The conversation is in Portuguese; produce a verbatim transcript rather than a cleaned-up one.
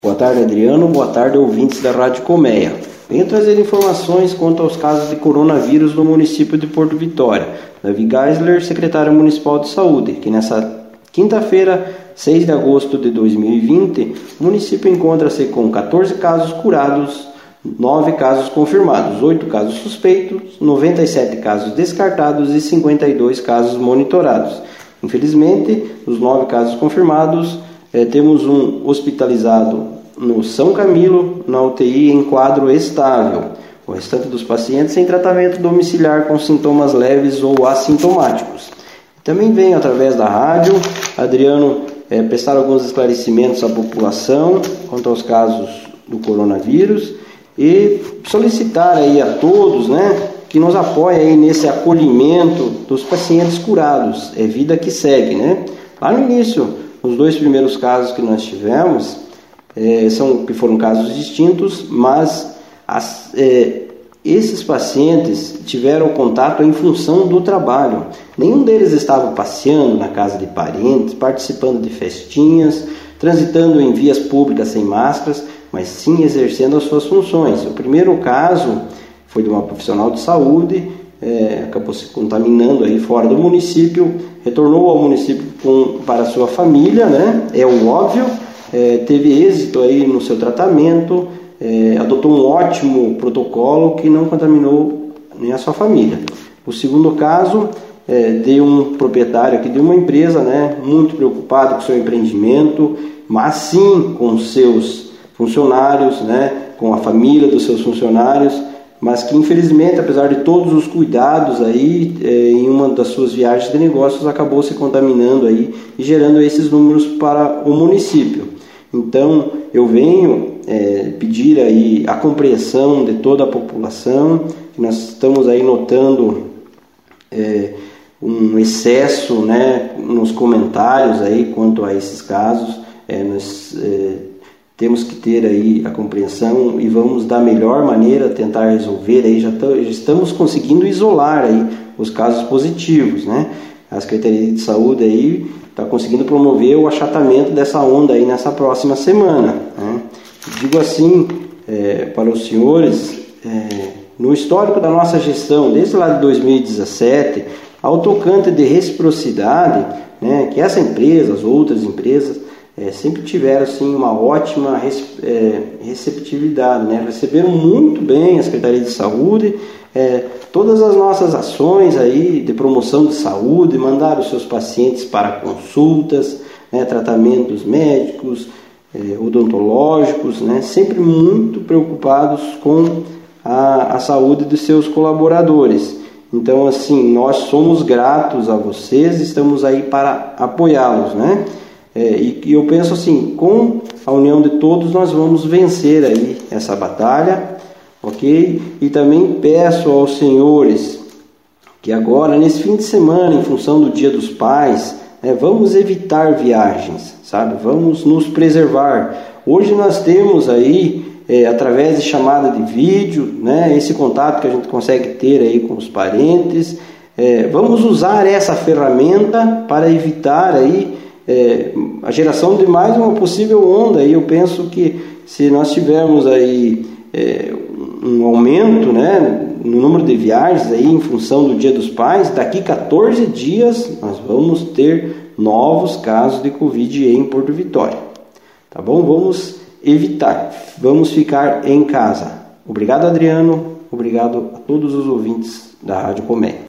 Boa tarde, Adriano. Boa tarde, ouvintes da Rádio Colmeia. Venho trazer informações quanto aos casos de coronavírus no município de Porto Vitória. Davi Geisler, secretário municipal de saúde, que nessa quinta-feira, seis de agosto de dois mil e vinte, o município encontra-se com catorze casos curados, nove casos confirmados, oito casos suspeitos, noventa e sete casos descartados e cinquenta e dois casos monitorados. Infelizmente, os nove casos confirmados, eh, temos um hospitalizado no São Camilo, na U T I em quadro estável. O restante dos pacientes em tratamento domiciliar com sintomas leves ou assintomáticos. Também venho, através da rádio, Adriano, eh, prestar alguns esclarecimentos à população quanto aos casos do coronavírus e solicitar aí a todos, né, que nos apoiem aí nesse acolhimento dos pacientes curados. É vida que segue, né? Lá no início, os dois primeiros casos que nós tivemos, É, são, que foram casos distintos, mas as, é, esses pacientes tiveram contato em função do trabalho. Nenhum deles estava passeando na casa de parentes, participando de festinhas, transitando em vias públicas sem máscaras, mas sim exercendo as suas funções. O primeiro caso foi de uma profissional de saúde, é, acabou se contaminando aí fora do município, retornou ao município com, para a sua família, né? É o óbvio. É, teve êxito aí no seu tratamento, é, adotou um ótimo protocolo que não contaminou nem a sua família. O segundo caso é de um proprietário aqui de uma empresa, né, muito preocupado com o seu empreendimento, mas sim com seus funcionários, né, com a família dos seus funcionários, mas que infelizmente, apesar de todos os cuidados aí, é, em uma das suas viagens de negócios acabou se contaminando aí e gerando esses números para o município. Então, eu venho é, pedir aí a compreensão de toda a população, que nós estamos aí notando é, um excesso, né, nos comentários aí quanto a esses casos. É, nós é, temos que ter aí a compreensão e vamos da melhor maneira tentar resolver. Aí já, já estamos conseguindo isolar aí os casos positivos, né? A Secretaria de Saúde aí está conseguindo promover o achatamento dessa onda aí nessa próxima semana, né? Digo assim é, para os senhores, é, no histórico da nossa gestão, desde lá de dois mil e dezessete, ao tocante de reciprocidade, né, que essa empresa, as outras empresas, é, sempre tiveram assim, uma ótima é, receptividade, né? Receberam muito bem a Secretaria de Saúde, é, todas as nossas ações aí de promoção de saúde, mandaram os seus pacientes para consultas, né, tratamentos médicos, é, odontológicos, né, sempre muito preocupados com a, a saúde dos seus colaboradores. Então, assim, nós somos gratos a vocês, estamos aí para apoiá-los, né? É, e, e eu penso assim, com a união de todos nós vamos vencer aí essa batalha, ok? E também peço aos senhores que agora, nesse fim de semana, em função do Dia dos Pais, né, vamos evitar viagens, sabe? Vamos nos preservar. Hoje nós temos aí, é, através de chamada de vídeo, né, esse contato que a gente consegue ter aí com os parentes. É, vamos usar essa ferramenta para evitar aí É, a geração de mais uma possível onda. E eu penso que se nós tivermos aí é, um aumento, né, no número de viagens aí, em função do Dia dos Pais, daqui a quatorze dias nós vamos ter novos casos de Covid em Porto Vitória. Tá bom? Vamos evitar, vamos ficar em casa. Obrigado, Adriano. Obrigado a todos os ouvintes da Rádio Colmeia.